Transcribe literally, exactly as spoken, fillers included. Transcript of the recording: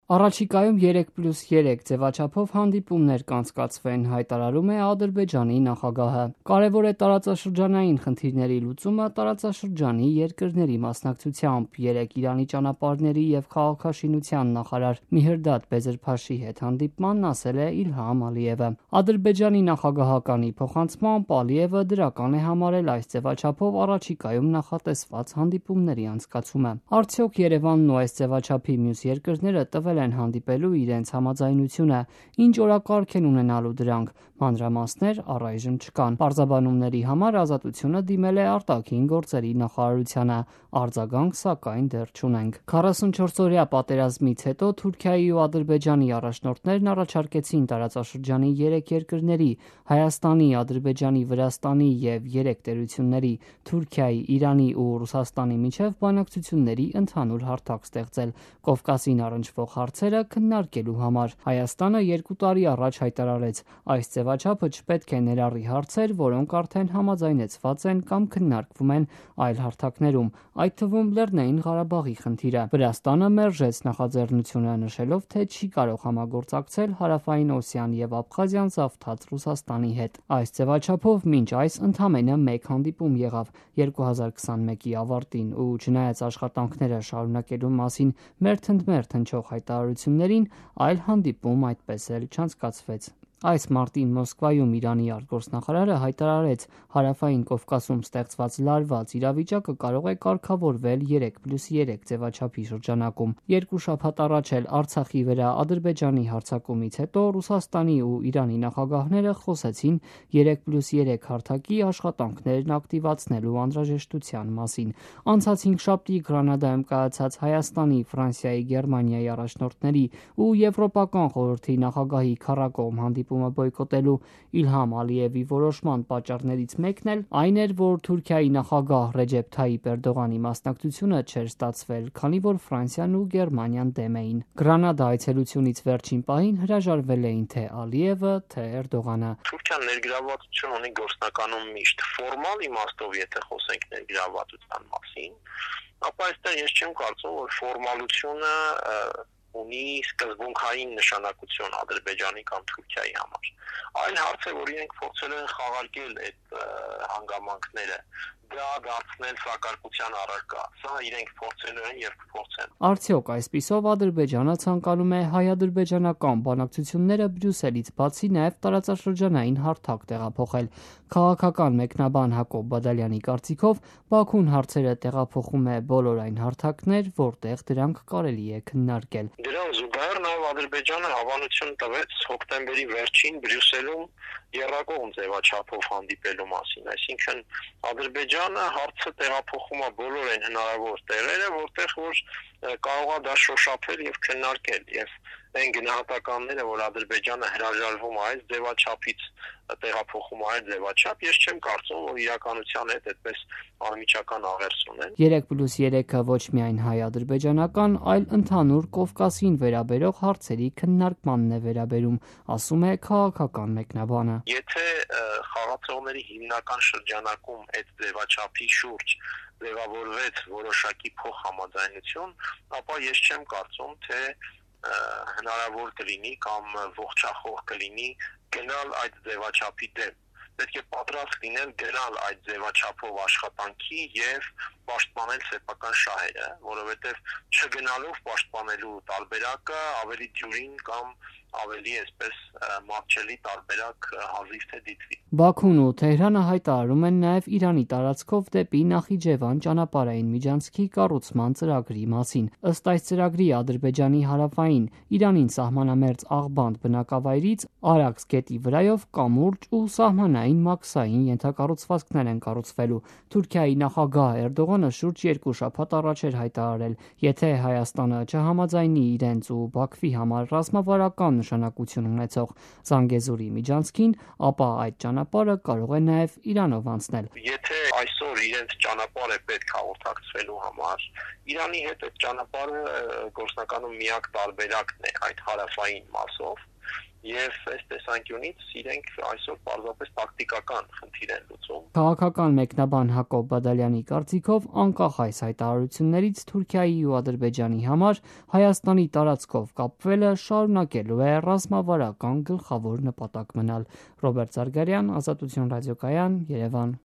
Առաջիկայում երեք պլյուս երեք ձևաչափով հանդիպումներ կանցկացվեն, հայտարարում է Ադրբեջանի նախագահը։ Կարևոր է տարածաշրջանային խնդիրների լուծումը տարածաշրջանի երկրների մասնակցությամբ։ Երեկ Իրանի ճանապարհների եւ քաղաքաշինության նախարար Միհրդադ Բեզերփաշի հետ հանդիպմանն ասել է Իլհամ Ալիևը։ Ադրբեջանի նախագահականի փոխանցմամբ Ալիևը դրական է համարել այս ձևաչափով առաջիկայում նախատեսված հանդիպումների անցկացումը։ Արդյոք Երևանն ու այս ձևաչափի մյուս երկրները տվել են հանդիպելու իրենց համաձայնությունը, ինչ օրակարգ են ունենալու դրանք, մանրամասներ առայժմ չկան։ Պարզաբանումների համար Ազատությունը դիմել է արտաքին գործերի նախարարությանը, արձագանք սակայն դեռ չունենք։ քառասունչորսօրյա պատերազմից հետո Թուրքիայի ու Ադրբեջանի առաջնորդներն առաջարկեցին տարածաշրջանի երեք երկրների՝ Հայաստանի, Ադրբեջանի, Վրաստանի և երեք տերությունների՝ Թուրքիայի, Իրանի ու Ռուսաստանի միջև բանակցությունների ընդհանուր հարթակ ստեղծել Կովկասին առնչվող հարցերը քննարկելու համար։ Հայաստանը երկու տարի առաջ հայտարարեց՝ այս ձևաչափը չպետք է ներառի հարցեր, որոնք արդեն համաձայնեցված են կամ քննարկվում են այլ հարթակներում, այդ թվում Լեռնային Ղարաբաղի խնդիրը։ Վրաստանը մերժեց նախաձեռնությունը, նշելով, թե չի կարող համագործակցել Հարավային Օսիան և Աբխազիան զավթած Ռուսաստանի հետ։ Այս ձևաչափով մինչ այս ընդամենը մեկ հանդիպում եղավ երկու հազար քսանմեկի ավարտին, ու չնայած աշխատանքները շարունակելու մասին մերթ ընդ մերթ հնչող հայտարարություններին, այլ հանդիպում այդպես էլ չանցկացվեց։ Այս մարտին Մոսկվայում Իրանի արտգործնախարարը հայտարարեց՝ Հարավային Կովկասում ստեղծված լարված իրավիճակը կարող է կարգավորվել երեք պլյուս երեք ձևաչափի շրջանակում։ Երկու շաբաթ առաջ էլ Արցախի վրա Ադրբեջանի հարձակումից հետո Ռուսաստանի ու Իրանի նախագահները խոսեցին երեք պլյուս երեք հարթակի աշխատանքներն ակտիվացնելու անհրաժեշտության մասին։ Անցած հինգշաբթի Գրանադայում կայացած Հայաստանի, Ֆրանսիայի, Գերմանիայի առաջնորդների ու Եվրոպական խորհրդի նախագահի քառակողմ հանդիպումը բոյկոտելու Իլհամ Ալիևի որոշման պատճառներից մեկն էլ այն էր, որ Թուրքիայի նախագահ Ռեջեփ Թայիպ Էրդողանի մասնակցությունը չէր ստացվել, քանի որ Ֆրանսիան ու Գերմանիան դեմ էին։ Գրանադա այցելությունից վերջին պահին հրաժարվել էին թե Ալիևը, թե Էրդողանը։ Թուրքիան ներգրավվածություն ունի գործնականում միշտ ֆորմալ իմաստով, եթե խոսենք ներգրավվածության մասին, ապա այստեղ ես չեմ կարծում, որ ֆորմալությունը ունի սկզբունքային նշանակություն Ադրբեջանի կամ Թուրքիայի համար։ Այլ հարց է, որ իրենք փորձել են խաղարկել այդ հանգամանքները, դա դարձնել սակարկության առարկա։ Սա իրենք փորձել են եւ կփորձեն։ Արդյոք այսպիսով Ադրբեջանը ցանկանում է հայ-ադրբեջանական բանակցությունները Բրյուսելից բացի նաեւ տարածաշրջանային հարթակ տեղափոխել։ Քաղաքական մեկնաբան Հակոբ Բադալյանի կարծիքով Բաքուն հարցերը տեղափոխում է բոլոր այն հարթակներ, որտեղ դրանք կարելի է քննարկել։ Դրան զուգահեռ նաեւ Ադրբեջանը հավանություն տվեց հոկտեմբերի վերջին Բրյուսելում եռակողմ ձևաչափով հանդիպելու մասին, այսինքն Ադրբեջանը հարցը տեղափոխում է բոլոր այն հնարավոր տեղերը, որտեղ որ կարող է դա շոշափել եւ քննարկել, եւ այն գնահատականները, որ Ադրբեջանը հրաժարվում է այս ձևաչափից, տեղափոխում է այդ ձևաչափ, ես չեմ կարծում, որ իրականության հետ այդպես անմիջական աղերս ունեն։ երեք պլյուս երեքը ոչ միայն հայ-ադրբեջանական, այլ ընդհանուր Կովկասին վերաբերող հարցերի քննարկմանն է վերաբերում, ասում է քաղաքական մեկնաբանը։ Եթե խաղացողների հիմնական շրջանակում այդ ձևաչափի շուրջ ձևավորվեց որոշակի փոխհամաձայնություն, ապա ես չեմ կարծում, թե հնարավոր կլինի կամ ողջախոհ կլինի գնալ այդ ձևաչափի դեմ։ Պետք է պատրաստ լինել գնալ այդ ձևաչափով աշխատանքի եւ պաշտպանել սեփական շահերը, որովհետեւ չգնալով պաշտպանելու տարբերակը ավելի դյուրին կամ ավելի այսպես մատչելի տարբերակ հազիվ թե դիտվի։ Բաքուն ու Թեհրանը հայտարարում են նաև Իրանի տարածքով դեպի Նախիջևան ճանապարհային միջանցքի կառուցման ծրագրի մասին։ Ըստ այս ծրագրի Ադրբեջանի հարավային Իրանին սահմանամերձ Աղբանդ բնակավայրից Արաքս գետի վրայով կամուրջ ու սահմանային մաքսային ենթակառուցվածքներ են կառուցվելու։ Թուրքիայի նախագահ Էրդողանը շուրջ երկու շաբաթ առաջ էր հայտարարել, եթե Հայաստանը չհամաձայնի իրենց ու Բաքվի համար ռազմավարական նշանակություն ունեցող Զանգեզուրի միջանցքին, ապա այդ ճանապարհը կարող է նաև Իրանով անցնել։ Եթե այսօր իրենց ճանապարհը պետք հաղորդակցվելու համար, Իրանի հետ այդ ճանապարհը գործնականում միակ տարբերակն է այդ հարավային մասով, Եվ այս տեսանկյունից իրենք այսօր պարզապես տակտիկական խնդիր են լուծում։ Քաղաքական մեկնաբան Հակոբ Բադալյանի կարծիքով, անկախ այս հայտարարություններից, Թուրքիայի ու Ադրբեջանի համար Հայաստանի տարածքով կապվելը շարունակելու է ռազմավարական գլխավոր նպատակ մնալ։ Ռոբերտ Զարգարյան, Ազատություն ռադիոկայան, Երևան։